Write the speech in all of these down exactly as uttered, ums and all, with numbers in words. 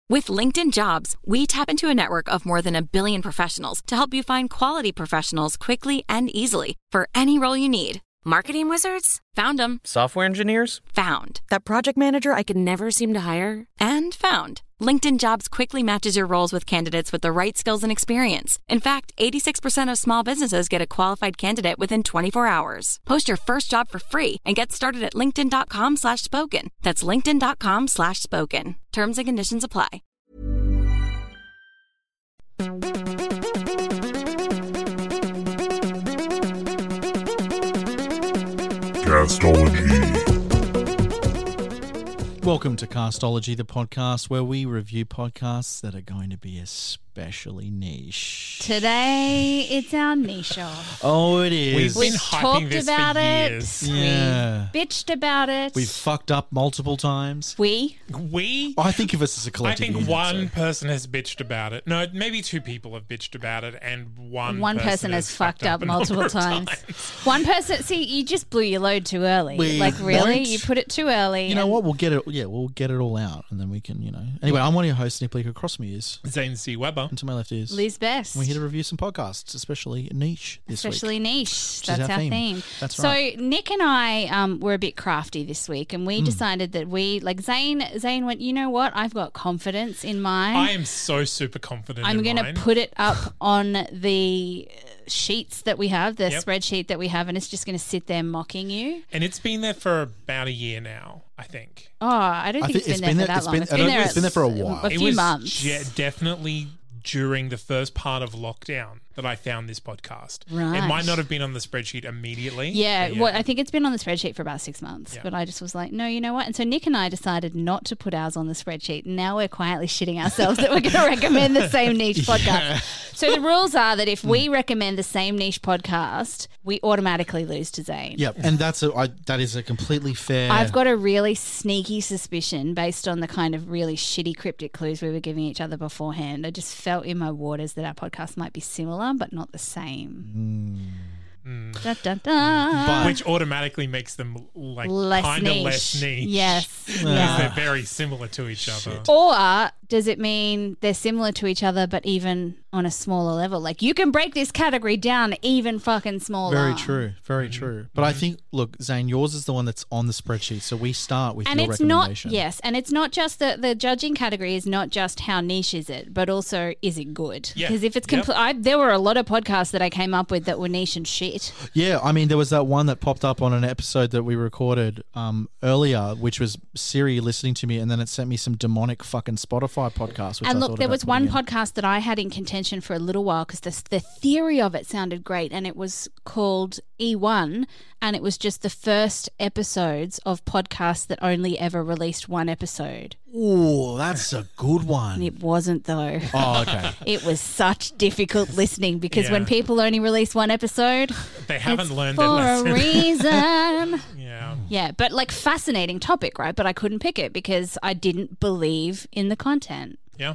With LinkedIn Jobs, we tap into a network of more than a billion professionals to help you find quality professionals quickly and easily for any role you need. Marketing wizards? Found them. Software engineers? Found. That project manager I could never seem to hire? And found. LinkedIn Jobs quickly matches your roles with candidates with the right skills and experience. In fact, eighty-six percent of small businesses get a qualified candidate within twenty-four hours. Post your first job for free and get started at linkedin.com slash spoken. That's linkedin.com slash spoken. Terms and conditions apply. Castology. Welcome to Castology, the podcast where we review podcasts that are going to be especially niche. Today, it's our niche off. Oh, it is. We've been We've hyping talked this about for it. years. Yeah. We've bitched about it. We've fucked up multiple times. We. We? I think of us as a I collective. think unit, one so. person has bitched about it. No, maybe two people have bitched about it, and one One person, person has fucked up a multiple number of times. One person, see, you just blew your load too early. We like, really? won't. You put it too early. You know and- what? We'll get it. Yeah, we'll get it all out, and then we can, you know. Anyway, I'm one of your hosts, Nick Bleak. Across me is, Zane C. Weber. and to my left is Liz Best. We're here to review some podcasts, especially niche this Especially week. niche. is That's our our theme. theme. That's so right. Nick and I um, were a bit crafty this week, and Hmm. we decided that we, like Zane, Zane went, you know what? I've got confidence in mine. I am so super confident I'm in going to mine. put it up on the sheets that we have, the Yep. spreadsheet that we have, and it's just going to sit there mocking you. And it's been there for about a year now, I think. Oh, I don't I think think it's been there for that it's long. been- It's I been don't- there, it's been there for a while. A it few was months. je- definitely during the first part of lockdown that I found this podcast. Right. It might not have been on the spreadsheet immediately. Yeah, but well, I think it's been on the spreadsheet for about six months, Yeah. but I just was like, no, you know what? And so Nick and I decided not to put ours on the spreadsheet. Now we're quietly shitting ourselves that we're going to recommend the same niche podcast. So the rules are that if we recommend the same niche podcast, we automatically lose to Zane. Yep, and that's a I, that is a completely fair. I've got a really sneaky suspicion based on the kind of really shitty cryptic clues we were giving each other beforehand. I just felt in my waters that our podcast might be similar, but not the same. Mm. Dun, dun, dun. Which automatically makes them like Less kind of niche. less niche. Yes. Because Yeah. they're very similar to each other. Or does it mean they're similar to each other, but even on a smaller level? Like, you can break this category down even fucking smaller. Very true, very Mm-hmm. true. But I think, look, Zane, yours is the one that's on the spreadsheet, so we start with And your it's not, recommendation. yes, and it's not just the, the judging category is not just how niche is it, but also is it good? Yeah. Because if it's Yep. complete, I there were a lot of podcasts that I came up with that were niche and shit. Yeah, I mean, there was that one that popped up on an episode that we recorded um, earlier, which was Siri listening to me, and then it sent me some demonic fucking Spotify podcast. Which And I look, thought there about was one putting in. podcast that I had in contention for a little while because the, the theory of it sounded great, and it was called E one, and it was just the first episodes of podcasts that only ever released one episode. Ooh, that's a good one. It wasn't, though. Oh, okay. It was such difficult listening because Yeah. when people only release one episode, They haven't it's learned for their lesson. a reason. Yeah. Yeah, but like fascinating topic, right? But I couldn't pick it because I didn't believe in the content. Yeah.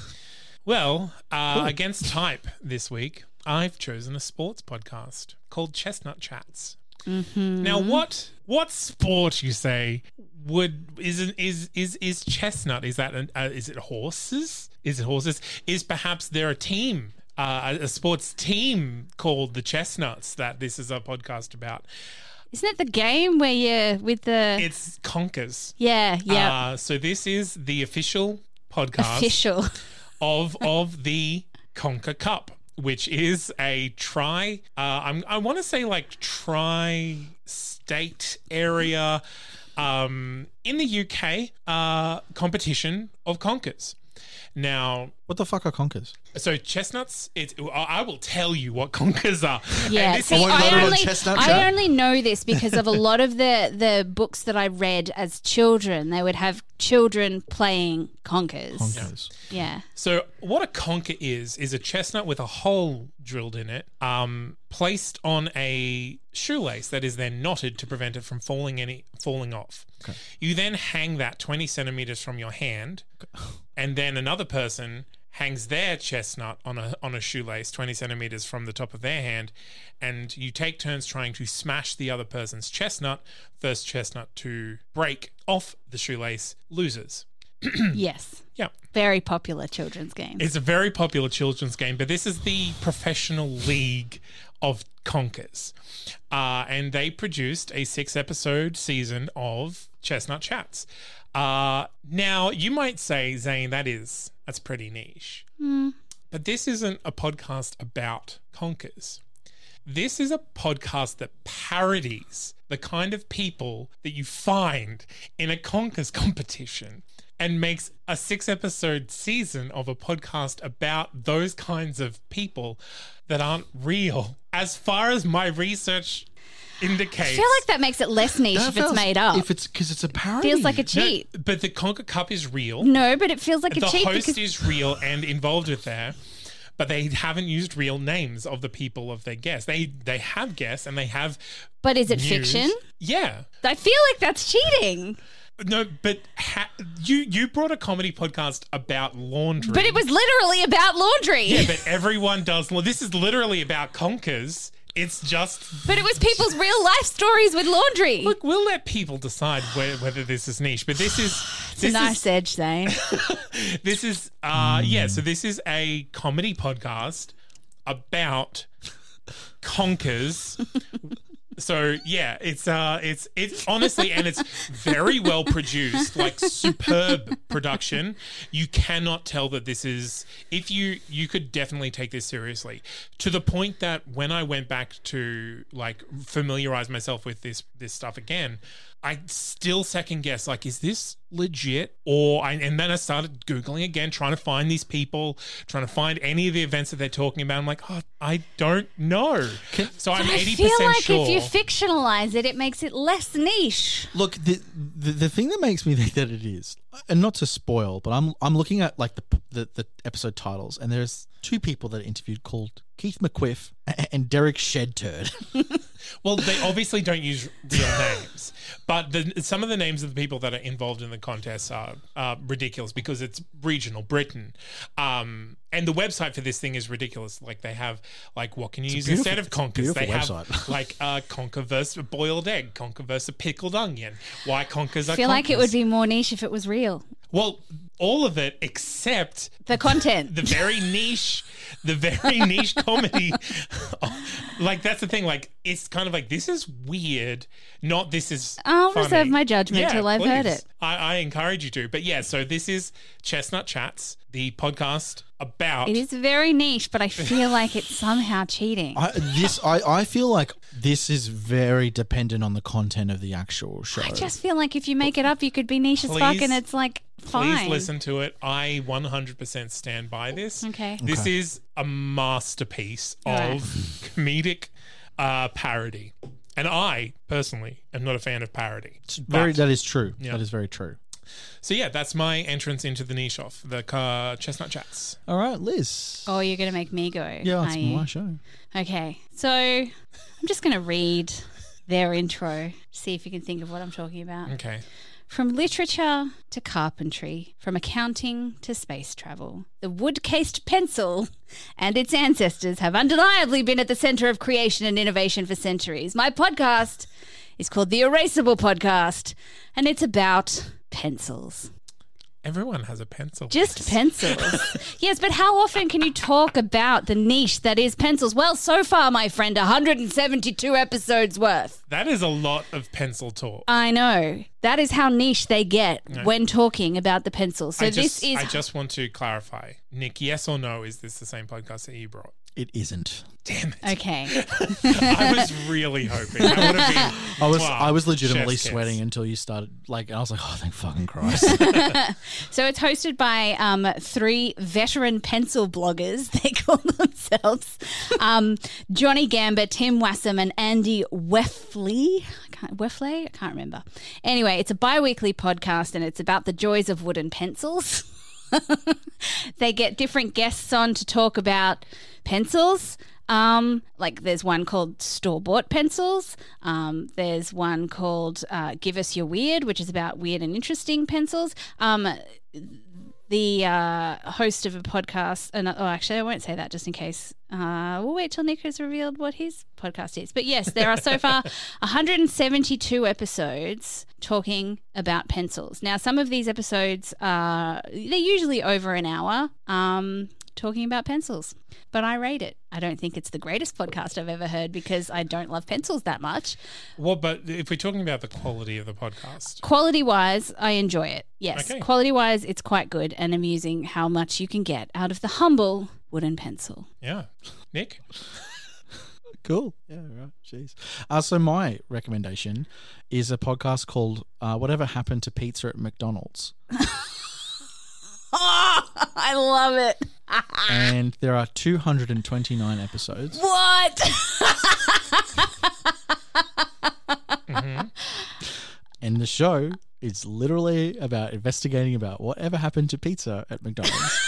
Well, uh, against type this week, I've chosen a sports podcast called Chestnut Chats. Mm-hmm. Now, what what sport, you say, would is an- is is is chestnut? Is that an, uh, is it horses? Is it horses? Is perhaps there a team, uh, a, a sports team called the Chestnuts that this is a podcast about? Isn't it the game where you with the It's Conkers. yeah yeah Uh, so this is the official podcast official? of of the Conker Cup, which is a tri. Uh, I'm, I want to say like tri-state area um, in the U K uh, competition of conkers. Now, What the fuck are conkers? so chestnuts. It's. I I will tell you what conkers are. Yeah, And this see, is- I won't I let it on only, Chestnut I Chat. only know this because of a lot of the, the books that I read as children. They would have children playing conkers. Conkers. Yeah. So what a conker is is a chestnut with a hole drilled in it, um, placed on a shoelace that is then knotted to prevent it from falling any falling off. Okay. You then hang that twenty centimeters from your hand, and then another person hangs their chestnut on a on a shoelace twenty centimeters from the top of their hand, and you take turns trying to smash the other person's chestnut. First chestnut to break off the shoelace loses. Yes. Yeah. Very popular children's game. It's a very popular children's game, but this is the professional league of Conkers. Uh, and they produced a six-episode season of Chestnut Chats. Uh, now, you might say, Zane, that is, that's pretty niche. Mm. But this isn't a podcast about Conkers. This is a podcast that parodies the kind of people that you find in a Conkers competition and makes a six-episode season of a podcast about those kinds of people that aren't real. As far as my research indicates. I feel like that makes it less niche That if it's feels- made up. If it's because it's a parody. Feels like a No, cheat. but the Conker Cup is real. No, but it feels like a The cheat host because is real and involved with there. But they haven't used real names of the people of their guests. They they have guests and they have. But is it news. fiction? Yeah. I feel like that's cheating. No, but ha- you you brought a comedy podcast about laundry. But it was literally about laundry. Yeah, but everyone does. Well, this is literally about Conkers. It's just. But it was people's real life stories with laundry. Look, we'll let people decide where, whether this is niche, but this is. it's this a nice is, edge, Zane. This is, uh, yeah. So this is a comedy podcast about Conkers. So yeah, it's uh, it's it's honestly, and it's very well produced, like superb production. You cannot tell that this is. If you you could definitely take this seriously, to the point that when I went back to like familiarize myself with this this stuff again, I still second guess, like, is this legit? Or I, and then I started Googling again, trying to find these people, trying to find any of the events that they're talking about. I'm like, oh, I don't know. Can- so I'm I eighty feel percent like sure. if you fictionalize it, it makes it less niche. Look, the, the the thing that makes me think that it is, and not to spoil, but I'm I'm looking at like the the, the episode titles, and there's two people that are interviewed called Keith McQuiff and Derek Shedturd. Well, they obviously don't use real names, but the, some of the names of the people that are involved in the contest are uh, ridiculous because it's regional Britain. Um, and the website for this thing is ridiculous. Like they have, like, what can you use instead of conkers? They beautiful have website. like uh, conker versus boiled egg, conker versus pickled onion. Why conkers are I feel like it conkers. would be more niche if it was real. Well, all of it except The content. the very niche, the very niche comedy. Like that's the thing. Like it's kind of like this is weird. Not this is. I'll funny. reserve my judgment till I've heard please. it. I, I encourage you to. But yeah, so this is Chestnut Chats, the podcast about. It is very niche, but I feel like it's somehow cheating. I, this I, I feel like this is very dependent on the content of the actual show. I just feel like if you make it up, you could be niche as fuck, Please- and it's like fine. Please listen to it. I one hundred percent stand by this. Okay. This Okay. is a masterpiece All right. of comedic uh, parody. And I, personally, am not a fan of parody. very But- that is true. Yeah. That is very true. So yeah, that's my entrance into the niche off, the uh, Chestnut Chats. All right, Liz. Oh, you're going to make me go. yeah, are it's you? my show. Okay, so I'm just going to read their intro, see if you can think of what I'm talking about. Okay. From literature to carpentry, from accounting to space travel, the wood-cased pencil and its ancestors have undeniably been at the center of creation and innovation for centuries. My podcast is called The Erasable Podcast, and it's about pencils. Everyone has a pencil. Just pencils. Yes, but how often can you talk about the niche that is pencils? Well, so far, my friend, one hundred seventy-two episodes worth. That is a lot of pencil talk. I know. That is how niche they get when talking about the pencils. So I this just, is... I just want to clarify. Nick, yes or no, is this the same podcast that you brought? It isn't. Damn it. Okay. I was really hoping. That would have been. I was wow, I was legitimately chef's kiss. sweating until you started like and I was like, oh thank fucking Christ. So it's hosted by um, three veteran pencil bloggers, they call themselves. Um, Johnny Gambit, Tim Wassam, and Andy Weffley. I can't, Weffley? I can't remember. Anyway, it's a bi-weekly podcast and it's about the joys of wooden pencils. They get different guests on to talk about pencils. Um, like there's one called Store-Bought Pencils. Um, there's one called uh, Give Us Your Weird, which is about weird and interesting pencils. Um, the uh, host of a podcast. And, oh, actually, I won't say that just in case. Uh, we'll wait till Nick has revealed what his podcast is. But yes, there are so far one hundred seventy-two episodes talking about pencils. Now, some of these episodes are they're usually over an hour. Um, talking about pencils, but I rate it. I don't think it's the greatest podcast I've ever heard because I don't love pencils that much. Well, but if we're talking about the quality of the podcast, quality wise, I enjoy it. Yes, okay. Quality wise, it's quite good and amusing how much you can get out of the humble wooden pencil. Yeah, Nick. Cool. Yeah, right. Jeez. Uh, so my recommendation is a podcast called uh, Whatever Happened to Pizza at McDonald's. Oh, I love it. And there are two hundred twenty-nine episodes. What? Mm-hmm. And the show is literally about investigating about whatever happened to pizza at McDonald's.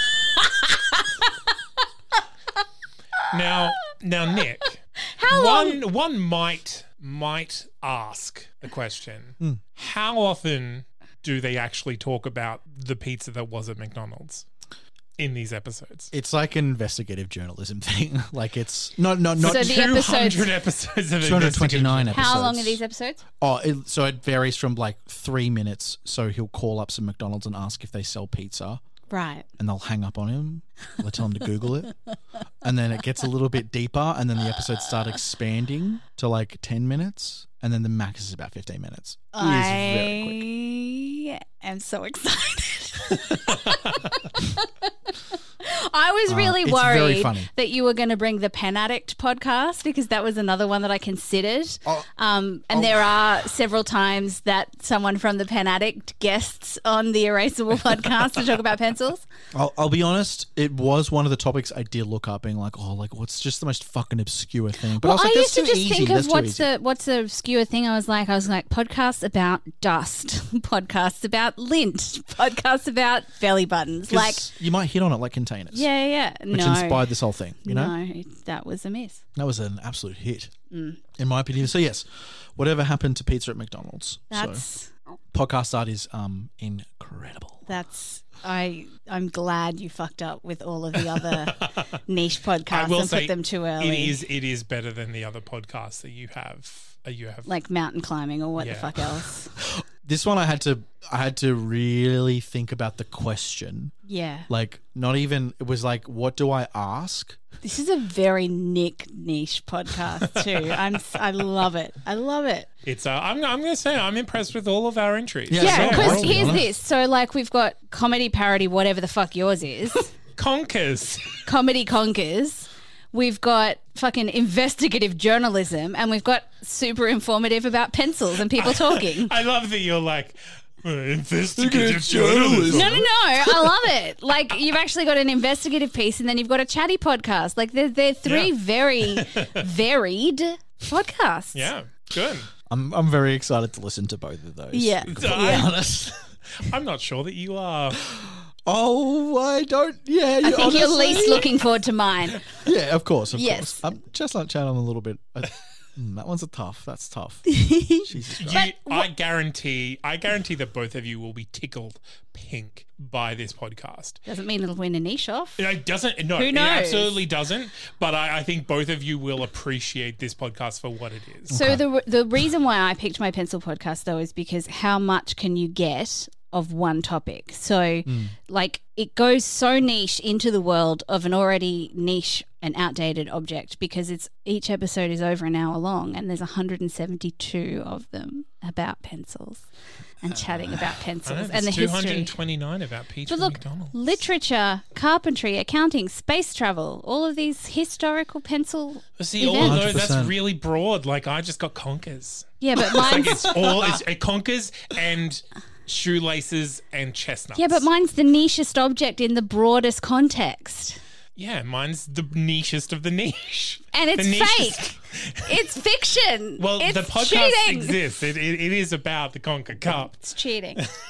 Now, now, Nick, How long? one one might might ask the question: Mm. How often do they actually talk about the pizza that was at McDonald's in these episodes? It's like an investigative journalism thing. Like it's not not not So the two episodes- hundred episodes of two hundred twenty-nine episodes. How long are these episodes? Oh, it, so it varies from like three minutes. So he'll call up some McDonald's and ask if they sell pizza. Right. And they'll hang up on him. They'll tell him to Google it. And then it gets a little bit deeper. And then the episodes start expanding to like ten minutes. And then the max is about fifteen minutes. It is very quick. I am so excited. I was really Uh, it's very worried funny. that you were going to bring the Pen Addict podcast because that was another one that I considered. Oh. Um, and Oh. there are several times that someone from the Pen Addict guests on the Erasable podcast to talk about pencils. I'll, I'll be honest, it was one of the topics I did look up being like, oh, like what's just the most fucking obscure thing. But Well, I was like, I that's used to too just easy. think That's of too what's easy. the what's the obscure thing. I was like, I was like, podcasts about dust, podcasts about lint, podcasts about belly buttons. 'Cause Like, you might hit on it like containers. yeah, yeah, Which no, inspired this whole thing, you know? no, it- that was a miss. That was an absolute hit, Mm. in my opinion. So, yes, whatever happened to pizza at McDonald's. That's So, podcast art is um incredible. that's. I I'm glad you fucked up with all of the other niche podcasts I will and say put them too early. It is it is better than the other podcasts that you have. Uh, you have like mountain climbing or what Yeah. the fuck else. This one I had to I had to really think about the question. Yeah, Like, not even, it was like, what do I ask? this is a very Nick niche podcast too. I'm I love it. I love it. It's. Uh, I'm. I'm going to say I'm impressed with all of our entries. Yeah, Yeah, sure. because I'll be here's honest. this. So, like, we've got comedy parody, whatever the fuck yours is, Conkers. comedy conkers. We've got fucking investigative journalism, and we've got super informative about pencils and people talking. I love that you're like uh, investigative journalism. No, no, no. I love it. Like, you've actually got an investigative piece, and then you've got a chatty podcast. Like, they're, they're three Yeah. very varied podcasts. Yeah, good. I'm I'm very excited to listen to both of those. Yeah. To be completely Yeah. honest. I'm not sure that you are. Oh, I don't. Yeah, I you think you're honestly- least looking forward to mine. Yeah, of course, of Yes. course. Um, Chestnut Chat, I'm a little bit. Uh, mm, that one's a tough. That's tough. Jesus Christ. You, I guarantee. I guarantee that both of you will be tickled pink by this podcast. Doesn't mean it'll win a niche off. It doesn't. No, Who it knows? absolutely doesn't. But I, I think both of you will appreciate this podcast for what it is. So the the reason why I picked my pencil podcast though is because how much can you get of one topic? So like it goes so niche into the world of an already niche and outdated object because it's each episode is over an hour long and there's one hundred seventy-two of them about pencils and chatting about I know, pencils there's and the two history. hundred twenty-nine about Pizza But look, McDonald's. literature, carpentry, accounting, space travel, all of these historical pencil See, all of events. those, one hundred that's percent. really broad. Like, I just got conkers. Yeah, but It's like mine's it's all, it's it conkers and shoelaces and chestnuts. yeah, but mine's the nichest object in the broadest context. Yeah, mine's the nichest of the niche. And it's The nichest- fake. It's fiction. Well, it's the podcast cheating. exists. It, it, it is about the Conker Cup. It's cheating.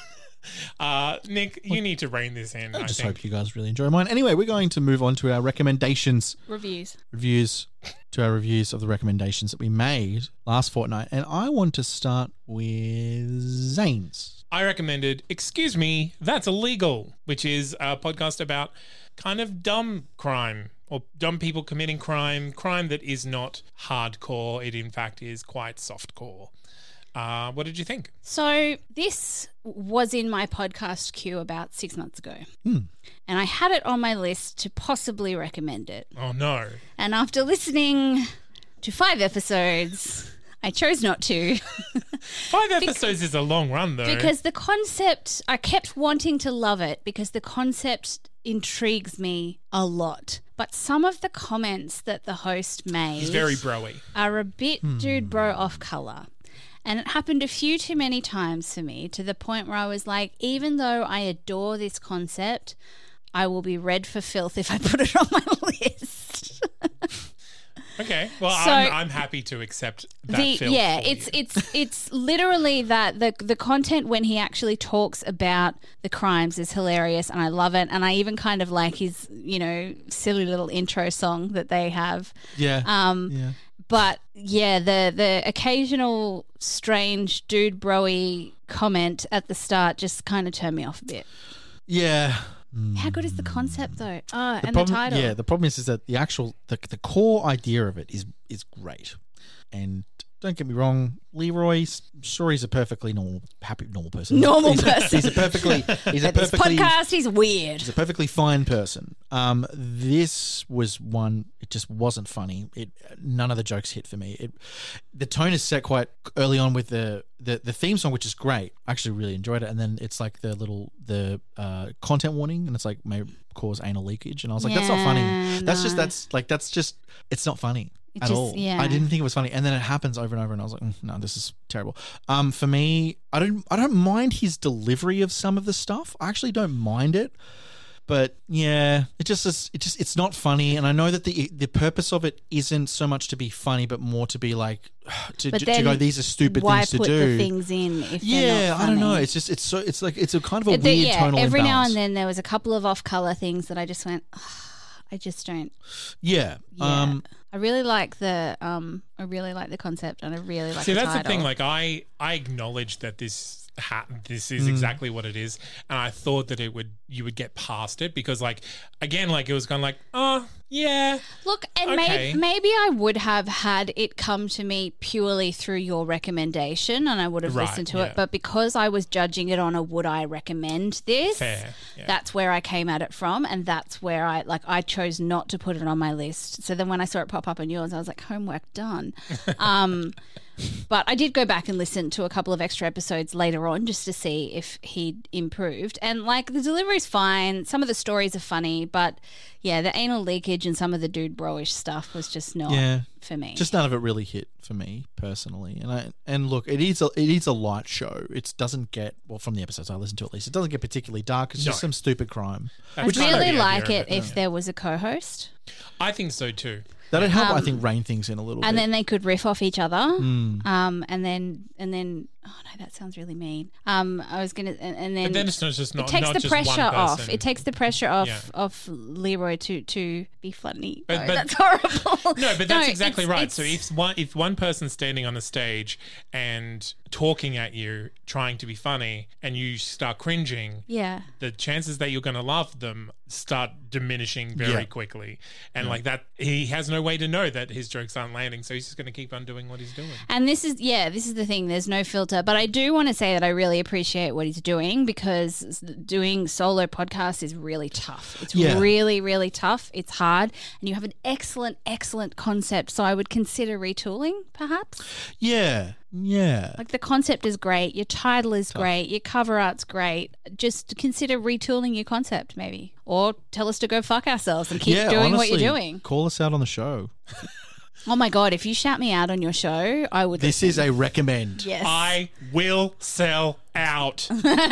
Uh, Nick, you need to rein this in. I I just think. hope you guys really enjoy mine. Anyway, we're going to move on to our recommendations. Reviews. Reviews. To our reviews of the recommendations that we made last fortnight. And I want to start with Zane's. I recommended Excuse Me, That's Illegal, which is a podcast about kind of dumb crime or dumb people committing crime, crime that is not hardcore. It, in fact, is quite softcore. Uh, what did you think? So this was in my podcast queue about six months ago. Hmm. And I had it on my list to possibly recommend it. Oh, no. And after listening to five episodes, I chose not to. Five episodes is a long run, though. Because the concept, I kept wanting to love it because the concept intrigues me a lot. But some of the comments that the host made He's very bro-y. are a bit dude bro off colour. And it happened a few too many times for me to the point where I was like, even though I adore this concept, I will be red for filth if I put it on my list. Okay, well, So- I'm, I'm happy to accept that The, filth yeah, for it's you. it's it's literally that the the content when he actually talks about the crimes is hilarious, and I love it. And I even kind of like his, you know, silly little intro song that they have. Yeah. Um, yeah. But yeah, the the occasional strange dude bro-y comment at the start just kind of turned me off a bit. Yeah. How good is the concept though? Oh, and problem, the title. Yeah, the problem is, is that the actual the, the core idea of it is is great, and don't get me wrong, Leroy's sure he's a perfectly normal, happy normal person. Normal he's person. A, he's a perfectly he's a At this perfectly podcast, he's weird. he's a perfectly fine person. Um, this was one. It just wasn't funny. It none of the jokes hit for me. It the tone is set quite early on with the the, the theme song, which is great. I actually really enjoyed it, and then it's like the little the uh, content warning, and it's like may cause anal leakage, and I was like, that's not funny. Yeah, That's just no. that's like that's just it's not funny. It At just- all, yeah. I didn't think it was funny, and then it happens over and over, and I was like, mm, "No, this is terrible." Um, for me, I don't, I don't mind his delivery of some of the stuff. I actually don't mind it, but yeah, it just is. It just, it's not funny, and I know that the the purpose of it isn't so much to be funny, but more to be like to, But to, then to go. These are stupid Why things to put do. the things in if they're yeah, not I don't know. funny? It's just, it's so, it's like, it's a kind of a It- the- weird yeah, tonal every now imbalance. and then there was a couple of off-color things that I just went, "Ugh, I just don't. Yeah. Yeah. Um, I really like the um. I really like the concept, and I really like. See, the that's the title. thing. Like, I, I acknowledge that this ha- this Mm. is exactly what it is, and I thought that it would you would get past it because, like, again, like it was kind of like, oh yeah, Look, and Okay. may- maybe I would have had it come to me purely through your recommendation, and I would have Right, listened to yeah. it. But because I was judging it on a would I recommend this, fair. Yeah. that's where I came at it from, and that's where I like I chose not to put it on my list. So then when I saw it pop up on yours, I was like, homework done. um, but I did go back and listen to a couple of extra episodes later on just to see if he'd improved. And like the delivery's fine, some of the stories are funny, but yeah, the anal leakage and some of the dude bro-ish stuff was just not Yeah. for me. Just none of it really hit for me personally, and I and look, it is a it is a light show. It doesn't get well from the episodes I listened to at least. It doesn't get particularly dark. It's just No. some stupid crime. That's I'd kind of really the like idea it of if there was a co-host. I think so too. That'd help, I think, rein things in a little And bit. then they could riff off each other. Mm. Um, and then and then oh no, that sounds really mean. Um, I was gonna and, and then But then it's not just not it takes not the just pressure one off. person. It takes the pressure off Yeah. of Leroy to to be funny. But- No, but- that's horrible. No, but that's exactly it's- right. it's- So if one if one person's standing on a stage and talking at you, trying to be funny, and you start cringing, yeah. the chances that you're going to love them start diminishing very Yeah. quickly. And like that, he has no way to know that his jokes aren't landing, so he's just going to keep on doing what he's doing. And this is, yeah, this is the thing. There's no filter. But I do want to say that I really appreciate what he's doing because doing solo podcasts is really tough. It's Yeah. really, really tough. It's hard. And you have an excellent, excellent concept. So I would consider retooling, perhaps. yeah, yeah. Like the concept is great. Your title is great. Your cover art's great. Just consider retooling your concept, maybe. Or tell us to go fuck ourselves and keep yeah, doing honestly, what you're doing. Call us out on the show. Oh my God, if you shout me out on your show, I would This listen. is a recommend. Yes. I will sell out.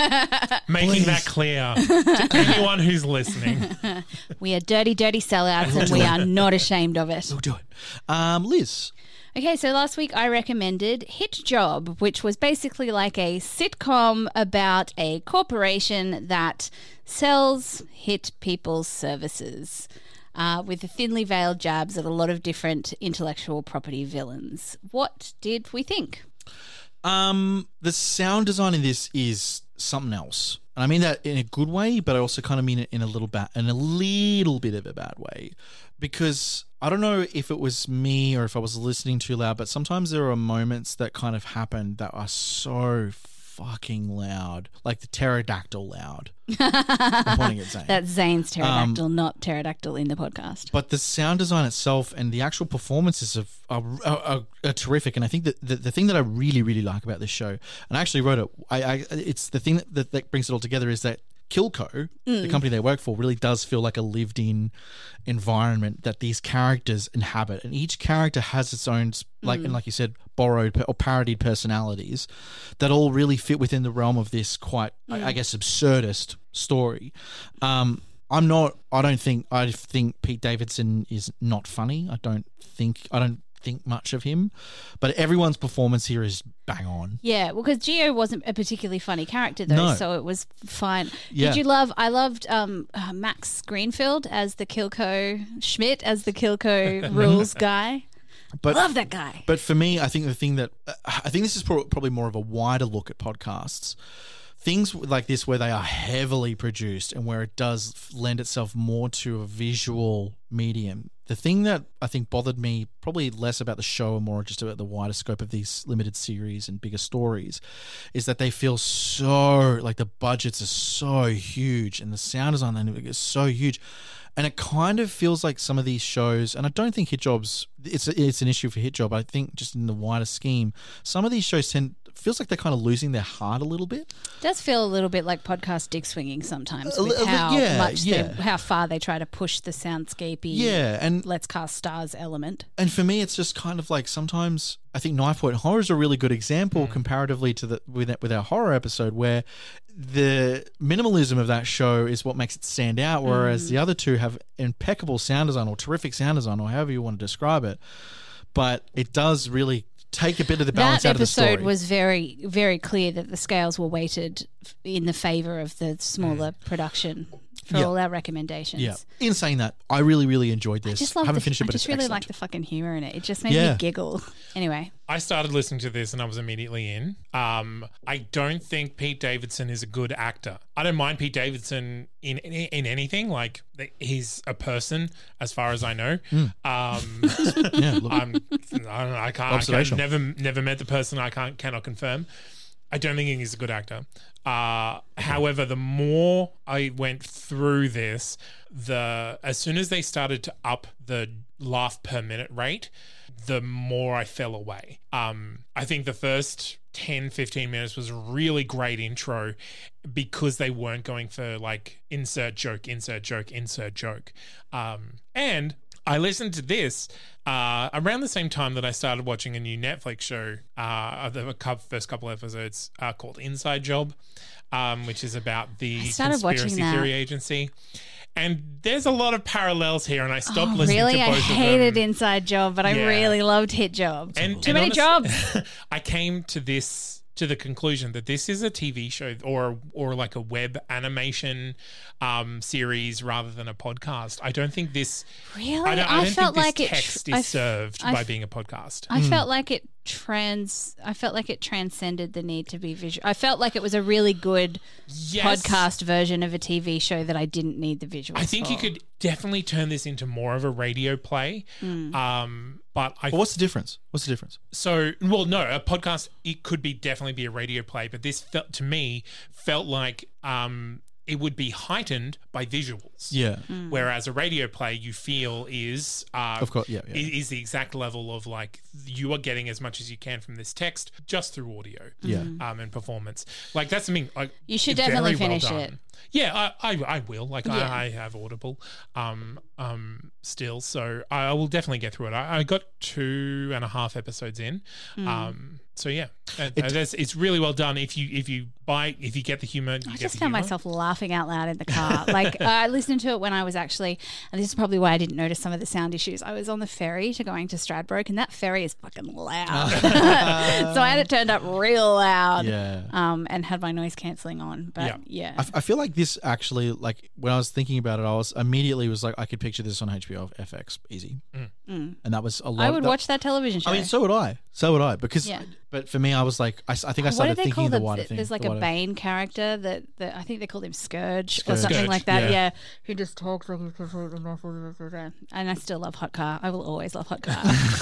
Making that clear to anyone who's listening. We are dirty, dirty sellouts and we are not ashamed of it. We'll do it. Um, Liz. Okay, so last week I recommended Hit Job, which was basically like a sitcom about a corporation that sells hit people's services uh, with the thinly veiled jabs at a lot of different intellectual property villains. What did we think? Um, the sound design in this is something else. And I mean that in a good way, but I also kind of mean it in a little bit, in a little bit of a bad way, because I don't know if it was me or if I was listening too loud, but sometimes there are moments that kind of happen that are so fucking loud, like the pterodactyl loud. I'm pointing at Zane. That's Zane's pterodactyl, um, not pterodactyl in the podcast. But the sound design itself and the actual performances of are, are, are, are terrific. And I think that the, the thing that I really, really like about this show, and I actually wrote it, I, I it's the thing that, that, that brings it all together is that Kilco, mm. the company they work for, really does feel like a lived-in environment that these characters inhabit, and each character has its own, like mm. and like you said, borrowed or parodied personalities that all really fit within the realm of this quite, mm. I, I guess, absurdist story. Um, I'm not. I don't think. I think Pete Davidson is not funny. I don't think. I don't. think much of him, but everyone's performance here is bang on. Yeah, well, because Gio wasn't a particularly funny character though, no. so it was fine. Yeah. Did you love? I loved um, uh, Max Greenfield as the Kilco, Schmidt as the Kilco rules guy. But, love that guy. But for me, I think the thing that uh, I think this is pro- probably more of a wider look at podcasts. Things like this where they are heavily produced and where it does lend itself more to a visual medium. The thing that I think bothered me probably less about the show and more just about the wider scope of these limited series and bigger stories is that they feel so, like the budgets are so huge and the sound design is so huge. And it kind of feels like some of these shows, and I don't think Hit Job's, it's it's an issue for Hit Job, I think just in the wider scheme, some of these shows tend, feels like they're kind of losing their heart a little bit. It does feel a little bit like podcast dick swinging sometimes a, with a, how yeah, much, yeah. they, how far they try to push the soundscapey, yeah, and let's cast stars element. And for me, it's just kind of like sometimes I think Knife Point Horror is a really good example mm. comparatively to the with with our horror episode where the minimalism of that show is what makes it stand out, whereas mm. the other two have impeccable sound design or terrific sound design or however you want to describe it. But it does really take a bit of the balance out of the story. That episode was very, very clear that the scales were weighted in the favour of the smaller mm. production for yeah. all our recommendations. Yeah. In saying that, I really, really enjoyed this. I just love I haven't the, finished it, but I just it's really excellent. like the fucking humour in it. It just made yeah. me giggle. Anyway. I started listening to this and I was immediately in. Um, I don't think Pete Davidson is a good actor. I don't mind Pete Davidson in in, in anything. Like, he's a person, as far as I know. Mm. Um, yeah, look. I'm, I don't know. I can't. I can't never, never met the person. I can't, cannot confirm. I don't think he's a good actor. Uh, however, the more I went through this, the as soon as they started to up the laugh per minute rate, the more I fell away. Um, I think the first ten, fifteen minutes was a really great intro because they weren't going for like insert joke, insert joke, insert joke. Um, and I listened to this uh, around the same time that I started watching a new Netflix show, uh, the first couple episodes uh, called Inside Job, um, which is about the conspiracy theory agency. And there's a lot of parallels here, and I stopped oh, listening really? to both I of them. I hated Inside Job, but yeah. I really loved Hit Job. And, Too and many honest, jobs. I came to this to the conclusion that this is a T V show or or like a web animation um, series rather than a podcast. I don't think this. Really, I don't, I I don't felt think like this it. text Tr- is I, served I, by being a podcast. I Mm. felt like it trans. I felt like it transcended the need to be visual. I felt like it was a really good Yes. podcast version of a T V show that I didn't need the visuals. I think for. you could definitely turn this into more of a radio play. Mm. Um, but I Well, what's the difference? What's the difference? So, well, no, a podcast, it could be definitely be a radio play, but this felt to me felt like um, it would be heightened by visuals. Yeah. Mm. Whereas a radio play you feel is uh, Of course, yeah, yeah. is the exact level of like you are getting as much as you can from this text just through audio, Yeah. um, and performance. Like that's I mean, like You should very definitely well finish done. it. Yeah, I, I, I will. Like Yeah. I, I have Audible um, um, still, so I, I will definitely get through it. I, I got two and a half episodes in, Mm. um, so yeah, it, It- it's, it's really well done. If you if you buy if you get the humor, you I get just the found humor. myself laughing out loud in the car. Like I listened to it when I was actually, and this is probably why I didn't notice some of the sound issues. I was on the ferry to going to Stradbroke, and that ferry is fucking loud. So I had it turned up real loud. Yeah. Um, and had my noise cancelling on. But Yeah. yeah, I, f- I feel like this actually, like when I was thinking about it, I was immediately was like, I could picture this on H B O F X easy, Mm. and that was a lot. I would that- watch that television show. I mean, so would I. So would I. Because, Yeah. but for me, I was like, I, s- I think I what do started they thinking call of the the? wider thing. There's like the a wider- Bane character that, that I think they called him Scourge, or Scourge. something Scourge, like that. yeah. Yeah. Who just talks like he's completely muffled. And I still love Hot Car. I will always love Hot Car.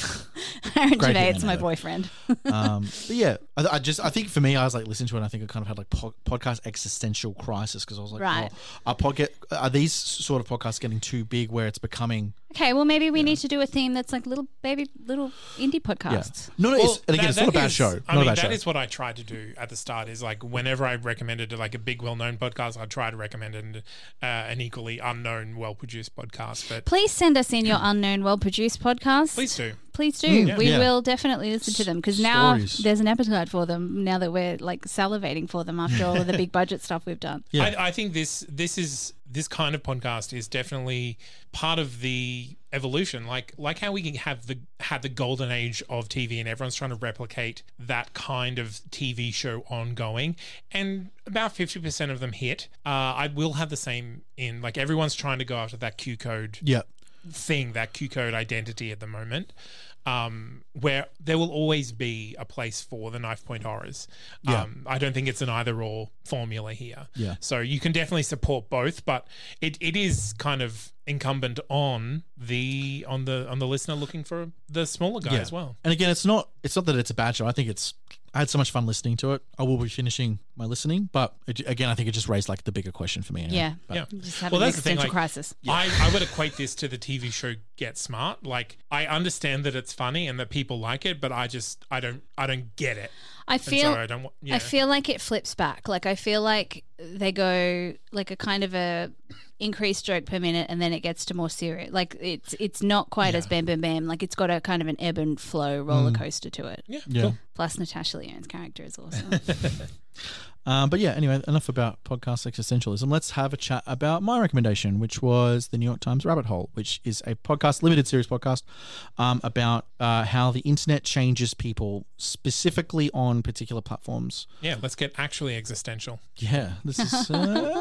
Aaron Great Tveit, hit, it's my though. boyfriend. um, but yeah, I, I just I think for me, I was like listening to it, and I think I kind of had like po- podcast existential crisis because I was like, Right. oh, are, podca- are these sort of podcasts getting too big where it's becoming? Okay, well maybe we need to do a theme that's like little baby, little indie Yeah, podcasts. no, no, Well, it's, and again, that- it's not a that bad is- show. I Not mean, a bad that show. is what I tried to do at the start. Is like whenever I recommended like a big, well-known podcast, I try to recommend an, uh, an equally unknown, well-produced podcast. But Please send us in your unknown, well-produced podcasts. please do. Please do. Mm, we yeah. will definitely listen to them because now Stories. there's an appetite for them. Now that we're like salivating for them after all of the big budget stuff we've done. Yeah. I, I think this this is this kind of podcast is definitely part of the evolution. Like like how we can have the had the golden age of T V and everyone's trying to replicate that kind of T V show ongoing, and about fifty percent of them hit. Uh, I will have the same in like everyone's trying to go after that Q code Yeah, thing, that Q code identity at the moment, um, where there will always be a place for the knife point horrors. Yeah. Um, I don't think it's an either or formula here. Yeah. So you can definitely support both, but it, it is kind of incumbent on the on the on the listener looking for the smaller guy yeah. as well. And again, it's not it's not that it's a bad show. I think it's I had so much fun listening to it. I will be finishing my listening, but it, again, I think it just raised like the bigger question for me. Anyway. Yeah. But- Yeah. You just have Well, an that's the thing, existential like- crisis. I, I would equate this to the T V show Get Smart. Like I understand that it's funny and that people like it, but I just I don't I don't get it. I And feel so I don't. wa- Yeah. I feel like it flips back. Like I feel like they go like a kind of a increased joke per minute, and then it gets to more serious. Like it's it's not quite as bam bam bam. Like it's got a kind of an ebb and flow roller coaster to it. yeah. Yeah. Cool. Plus Natasha Lyonne's character is awesome. Um, but yeah, anyway, enough about podcast existentialism. Let's have a chat about my recommendation, which was the New York Times Rabbit Hole, which is a podcast, limited series podcast, um, about uh, how the internet changes people, specifically on particular platforms. Yeah. Let's get actually existential. Yeah, this is.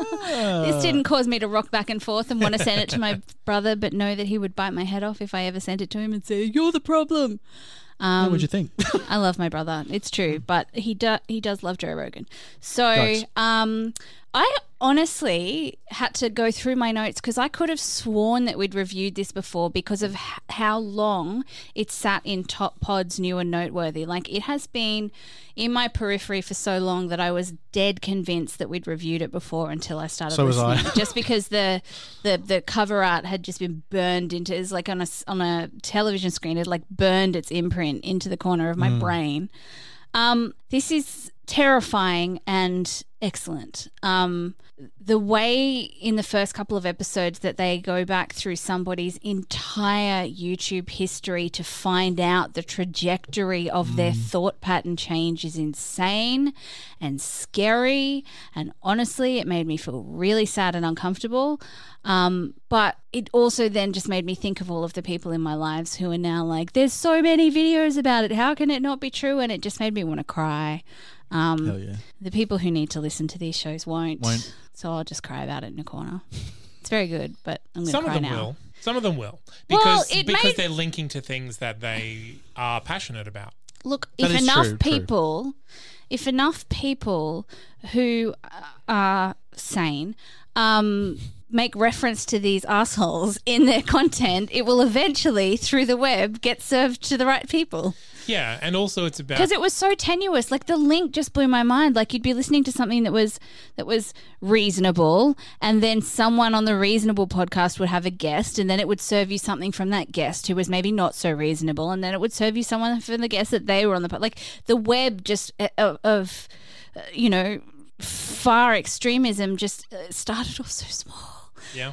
Uh, This didn't cause me to rock back and forth and want to send it to my brother, but know that he would bite my head off if I ever sent it to him and say, "You're the problem." Um, What would you think? I love my brother. It's true, but he do, he does love Joe Rogan. So Does. um, I honestly had to go through my notes because I could have sworn that we'd reviewed this before because of h- how long it sat in Top Pod's New and Noteworthy. Like it has been in my periphery for so long that I was dead convinced that we'd reviewed it before until I started So was I. listening. Just because the, the the cover art had just been burned into, it's like on a s- on a television screen, it like burned its imprint into the corner of my brain. Um, this is terrifying and excellent. Um, the way in the first couple of episodes that they go back through somebody's entire YouTube history to find out the trajectory of their thought pattern change is insane and scary. And honestly, it made me feel really sad and uncomfortable. Um, but it also then just made me think of all of the people in my lives who are now like, there's so many videos about it. How can it not be true? And it just made me want to cry. Um, Hell yeah. The people who need to listen to these shows won't. Won't. So I'll just cry about it in a corner. It's very good, but I'm going to Some of cry them now. will. Some of them will Well, because it because made- they're linking to things that they are passionate about. Look, That if is enough true, true. people, if enough people who are sane um, make reference to these assholes in their content, it will eventually, through the web, get served to the right people. Yeah, and also it's about Because it was so tenuous. Like the link just blew my mind. Like you'd be listening to something that was that was reasonable, and then someone on the Reasonable podcast would have a guest, and then it would serve you something from that guest who was maybe not so reasonable, and then it would serve you someone from the guest that they were on the pod. Like the web just uh, of, of uh, you know, far extremism just uh, started off so small. Yeah.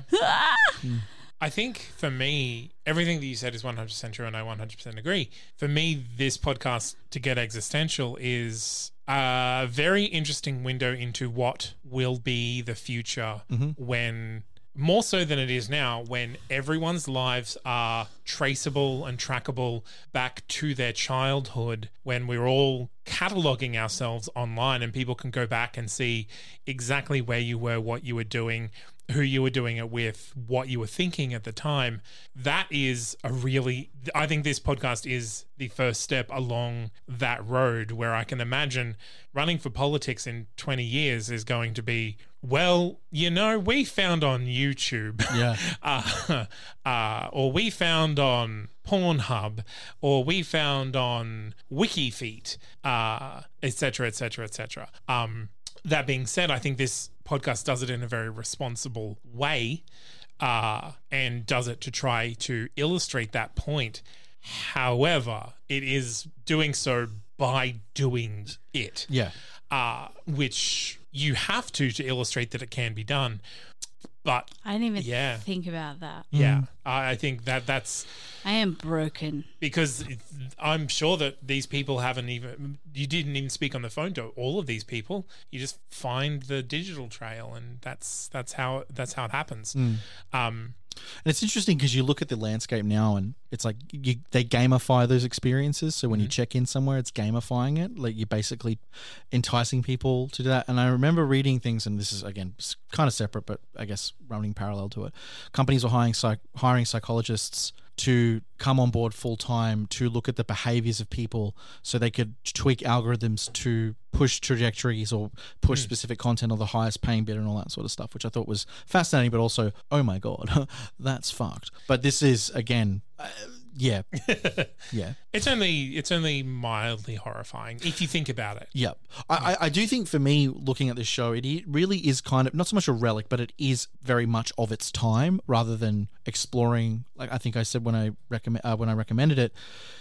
I think for me, everything that you said is one hundred percent true, and I one hundred percent agree. For me, this podcast, To Get Existential, is a very interesting window into what will be the future mm-hmm. when, more so than it is now, when everyone's lives are traceable and trackable back to their childhood, when we're all cataloging ourselves online and people can go back and see exactly where you were, what you were doing, who you were doing it with, what you were thinking at the time. That is a really, I think this podcast is the first step along that road, where I can imagine running for politics in twenty years is going to be, well, you know, we found on YouTube, yeah, uh, uh, or we found on Pornhub, or we found on WikiFeet, uh, et cetera, et cetera, et cetera. Um, that being said, I think this podcast does it in a very responsible way, uh, and does it to try to illustrate that point. However, it is doing so by doing it, yeah, uh, which you have to to illustrate that it can be done. But I didn't even yeah. think about that. Yeah, mm. I think that that's... I am broken. Because I'm sure that these people haven't even... You didn't even speak on the phone to all of these people. You just find the digital trail, and that's that's how that's how it happens. Mm. Um, and it's interesting because you look at the landscape now, and it's like you, they gamify those experiences. So when mm-hmm. you check in somewhere, it's gamifying it. Like you're basically enticing people to do that. And I remember reading things, and this is, again, kind of separate, but I guess running parallel to it. Companies were hiring psych- hiring psychologists to come on board full time to look at the behaviors of people so they could tweak algorithms to push trajectories or push mm. specific content or the highest paying bid and all that sort of stuff, which I thought was fascinating, but also, oh my God, that's fucked. But this is, again, uh, yeah, yeah. It's only it's only mildly horrifying if you think about it. Yep. I, I, I do think for me, looking at this show, it really is kind of, not so much a relic, but it is very much of its time rather than exploring, like I think I said when I recommend uh, when I recommended it,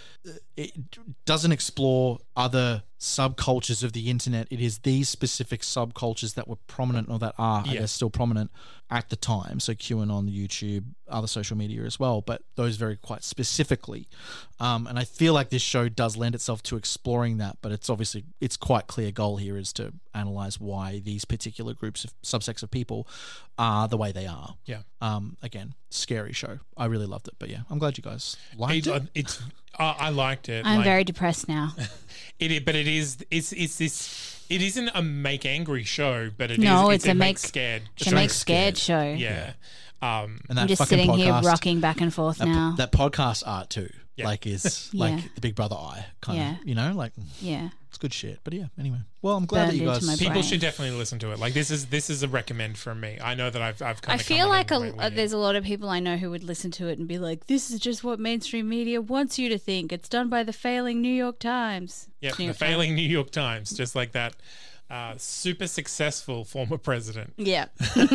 it doesn't explore other subcultures of the internet. It is these specific subcultures that were prominent or that are, yeah. I guess, still prominent at the time. So QAnon, YouTube, other social media as well, but those very quite specifically. Um, and I feel like this show does lend itself to exploring that, but it's obviously, it's quite clear goal here is to analyze why these particular groups of subsects of people are the way they are. Yeah. Um, again, scary show. I really loved it, but yeah, I'm glad you guys liked it. it. It's, uh, I liked it. I'm like, very depressed now. It, but it is, it's, it's this, it isn't a make angry show, but it no, is, it's, it's a, a make, make scared. It's a make scared show. Yeah. Um, and that I'm just fucking sitting podcast, here rocking back and forth that, now. That podcast art too, yeah. like is Yeah. like the Big Brother eye kind Yeah. of, you know, like yeah. it's good shit. But yeah, anyway. Well, I'm glad Burned that you into guys. my People brain. should definitely listen to it. Like this is this is a recommend from me. I know that I've I've kind I of feel like a, lately. uh, there's a lot of people I know who would listen to it and be like, "This is just what mainstream media wants you to think. It's done by the failing New York Times." Yeah, New the York failing Times. New York Times, just like that uh, super successful former president Yeah.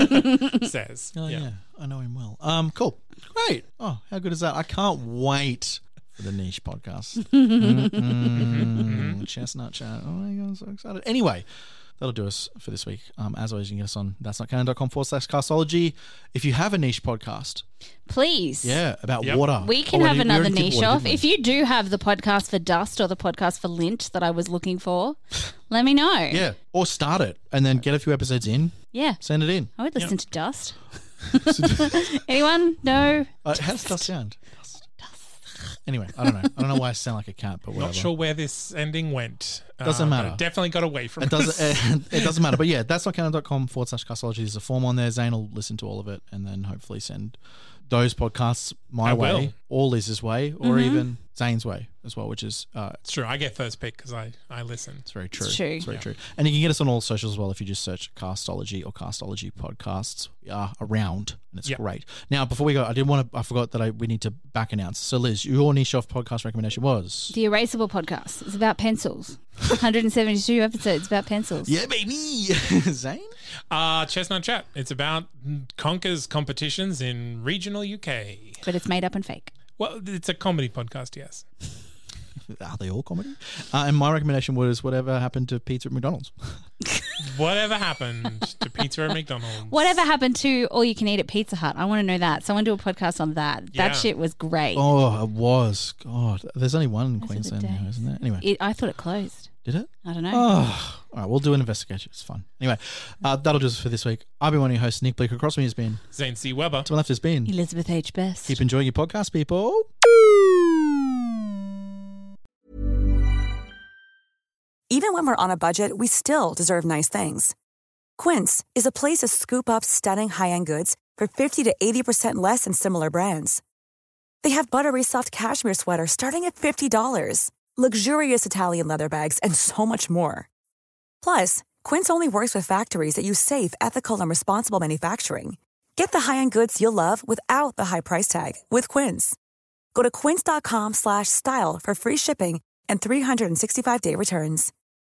says. Oh yeah. yeah, I know him well. Um, cool, great. Oh, how good is that? I can't wait for the niche podcast. Mm-mm. Chestnut chat. Oh my God, I'm so excited. Anyway, that'll do us for this week. Um, as always, you can get us on that's not canon dot com forward slash castology. If you have a niche podcast, Please. yeah, about Yep. water, We can Oh, have we another already did niche water, off. didn't we? If you do have the podcast for dust or the podcast for lint that I was looking for, let me know. yeah, or start it and then get a few episodes in, Yeah. send it in. I would listen to dust. Anyone? No? Uh, how does dust sound? Anyway, I don't know. I don't know why I sound like a cat, but whatever. Not sure where this ending went. Doesn't uh, but matter. it definitely got away from It us. doesn't. It, it doesn't matter. But yeah, that's not canon dot com forward slash castology. There's a form on there. Zane will listen to all of it and then hopefully send those podcasts my I way, will. or Liz's way, or Mm-hmm. even Zane's way as well, which is uh, It's true. I get first pick because I, I listen. it's very true. It's true. It's very Yeah. true. And you can get us on all socials as well if you just search Castology or Castology podcasts. We are around, and it's Yeah. great. Now, before we go, I did want to. I forgot that I we need to back announce. So, Liz, your niche off podcast recommendation was The Erasable podcast. It's about pencils. one hundred seventy-two episodes about pencils. yeah, baby, Zane. Uh, Chestnut Chat. It's about Conker's competitions in regional U K. But it's made up and fake. Well, it's a comedy podcast, yes. Are they all comedy? Uh, and my recommendation was whatever happened to pizza at McDonald's. Whatever happened to pizza at McDonald's? Whatever happened to all you can eat at Pizza Hut? I want to know that. Someone do a podcast on that. Yeah. That shit was great. Oh, it was. God, there's only one in Those are the Queensland now, days. isn't there? Anyway, It, I thought it closed. did it? I don't know. Oh, all right. We'll do an investigation. It's fun. Anyway, uh, that'll do us for this week. I've been one of your hosts, Nick Bleeker. Across from me has been. Zane C. Weber. To my left has been. Elizabeth H. Best. Keep enjoying your podcast, people. Even when we're on a budget, we still deserve nice things. Quince is a place to scoop up stunning high-end goods for fifty to eighty percent less than similar brands. They have buttery soft cashmere sweaters starting at fifty dollars, luxurious Italian leather bags, and so much more. Plus, Quince only works with factories that use safe, ethical, and responsible manufacturing. Get the high-end goods you'll love without the high price tag with Quince. Go to quince.com slash style for free shipping and three sixty-five day returns.